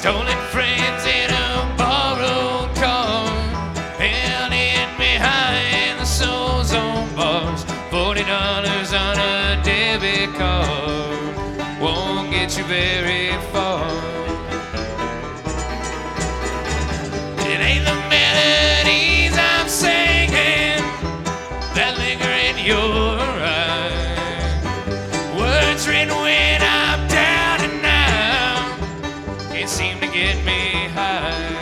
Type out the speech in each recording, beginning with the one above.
Stolen friends in a borrowed car, held in behind the soul zone bars. $40 on a debit card won't get you very far. It ain't the melodies I'm singing that linger in your eyes. Words written when I'm down and out can't seem to get me high.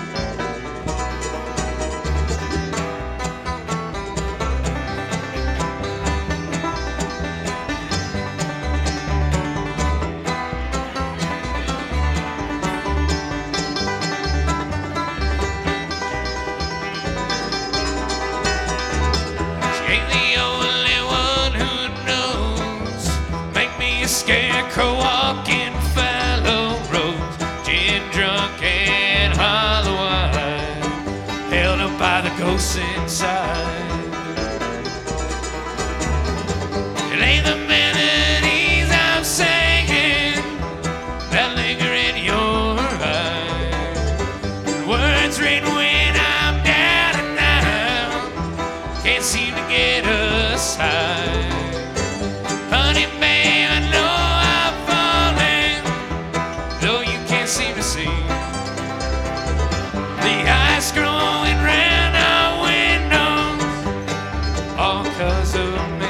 Scarecrow walking fallow roads, gin drunk and hollow eyed, held up by the ghosts inside. It ain't the melodies I'm singing that linger in your eyes. Words written when I'm down and out can't seem to get us high. Honey, babe, I know I'm falling, though you can't seem to see the ice growing round our windows, all 'cause of me.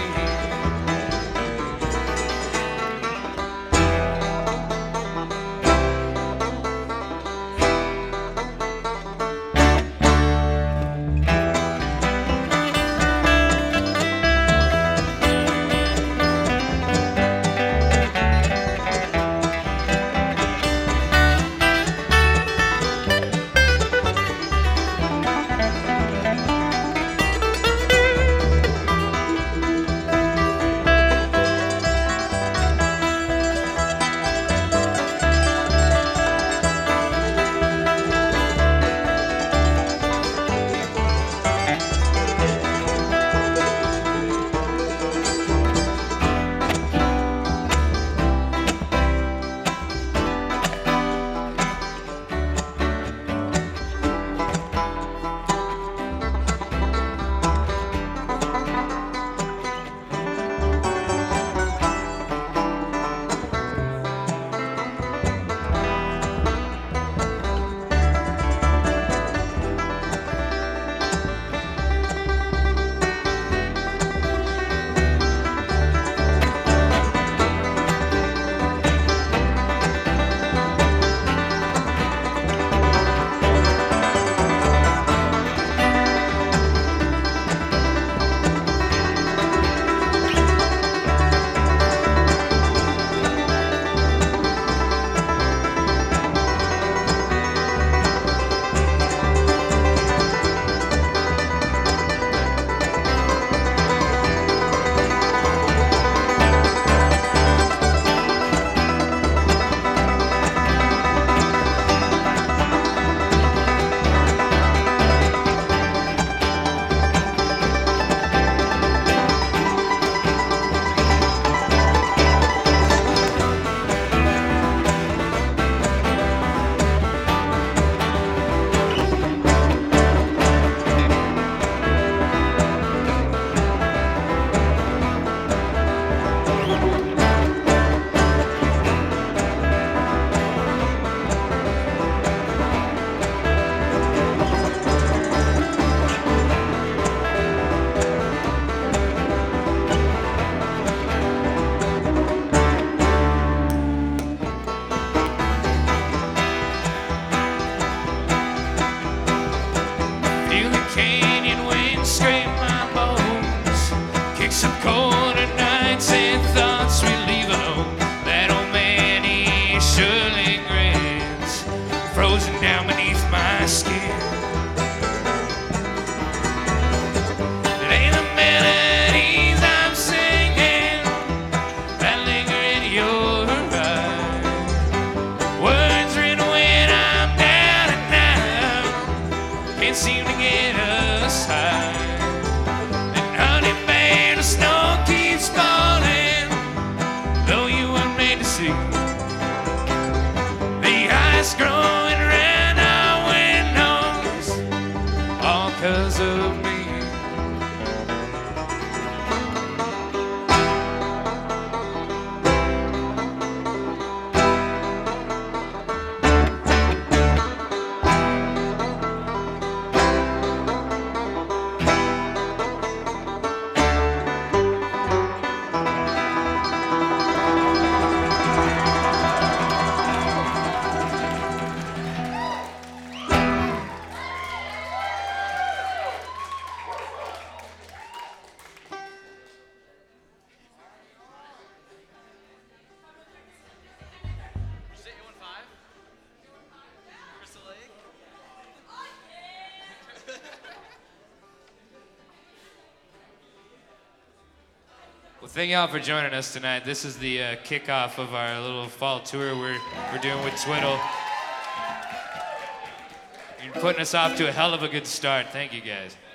Some colder nights and thoughts we leave alone. That old man, he surely grins, frozen down beneath my skin. It ain't the melodies I'm singing that linger in your eyes. Words written when I'm down and out can't seem to get us high. Snow keeps falling, though you were made to see the eyes grass growing around our windows, all 'cause of me. Well, thank y'all for joining us tonight. This is the kickoff of our little fall tour we're doing with Twiddle. You're putting us off to a hell of a good start. Thank you, guys.